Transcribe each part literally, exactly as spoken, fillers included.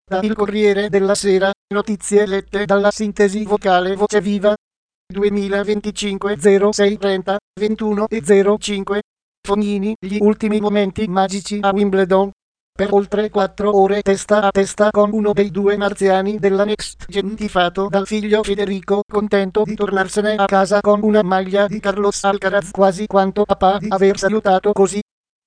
Da Il Corriere della Sera, notizie lette dalla sintesi vocale Voce Viva. duemilaventicinque zero sei trenta ventuno e zero cinque. Fognini, gli ultimi momenti magici a Wimbledon. Per oltre quattro ore testa a testa con uno dei due marziani della Next Gen tifato dal figlio Federico, contento di tornarsene a casa con una maglia di Carlos Alcaraz quasi quanto papà di aver salutato così.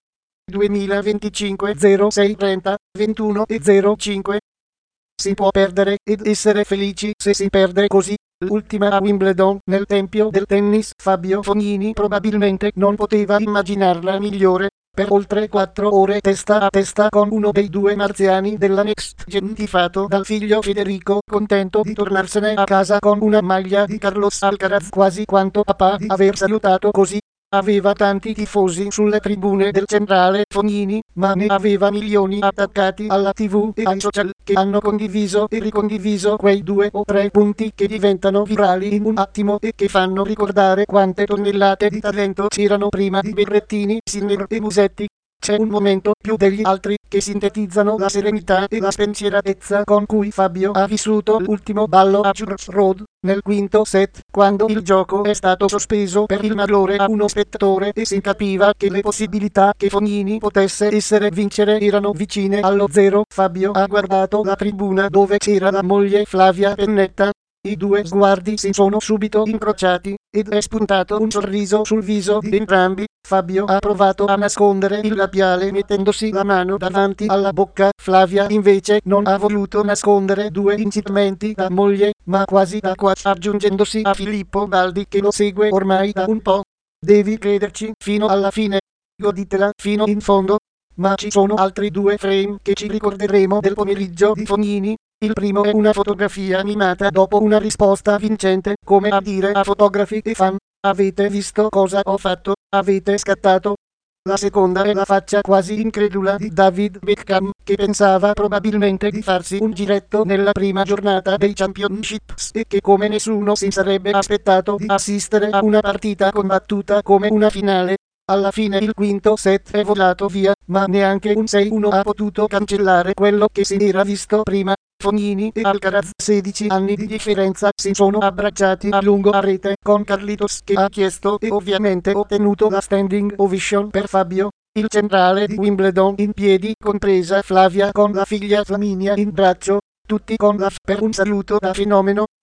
duemilaventicinque zero sei trenta ventuno e zero cinque. Si può perdere ed essere felici se si perde così. L'ultima a Wimbledon, nel tempio del tennis, Fabio Fognini probabilmente non poteva immaginarla migliore. Per oltre quattro ore testa a testa con uno dei due marziani della Next Gen tifato dal figlio Federico, contento di tornarsene a casa con una maglia di Carlos Alcaraz quasi quanto papà di aver salutato così. Aveva tanti tifosi sulle tribune del centrale Fognini, ma ne aveva milioni attaccati alla tivù e ai social che hanno condiviso e ricondiviso quei due o tre punti che diventano virali in un attimo e che fanno ricordare quante tonnellate di talento c'erano prima di Berrettini, Sinner e Musetti. C'è un momento più degli altri che sintetizzano la serenità e la spensieratezza con cui Fabio ha vissuto l'ultimo ballo a Church Road, nel quinto set, quando il gioco è stato sospeso per il malore a uno spettatore e si capiva che le possibilità che Fognini potesse essere vincere erano vicine allo zero. Fabio ha guardato la tribuna dove c'era la moglie Flavia Pennetta. I due sguardi si sono subito incrociati, ed è spuntato un sorriso sul viso di entrambi. Fabio ha provato a nascondere il labiale mettendosi la mano davanti alla bocca. Flavia invece non ha voluto nascondere due incitamenti da moglie, ma quasi da qua, aggiungendosi a Filippo Baldi che lo segue ormai da un po'. Devi crederci fino alla fine. Goditela fino in fondo. Ma ci sono altri due frame che ci ricorderemo del pomeriggio di Fognini. Il primo è una fotografia animata dopo una risposta vincente, come a dire a fotografi e fan: avete visto cosa ho fatto? Avete scattato? La seconda è la faccia quasi incredula di David Beckham, che pensava probabilmente di farsi un giretto nella prima giornata dei Championships e che come nessuno si sarebbe aspettato di assistere a una partita combattuta come una finale. Alla fine il quinto set è volato via, ma neanche un sei uno ha potuto cancellare quello che si era visto prima. Fognini e Alcaraz, sedici anni di differenza, si sono abbracciati a lungo a rete, con Carlitos che ha chiesto e ovviamente ottenuto la standing ovation per Fabio. Il centrale di Wimbledon in piedi, compresa Flavia con la figlia Flaminia in braccio, tutti con la F per un saluto da fenomeno.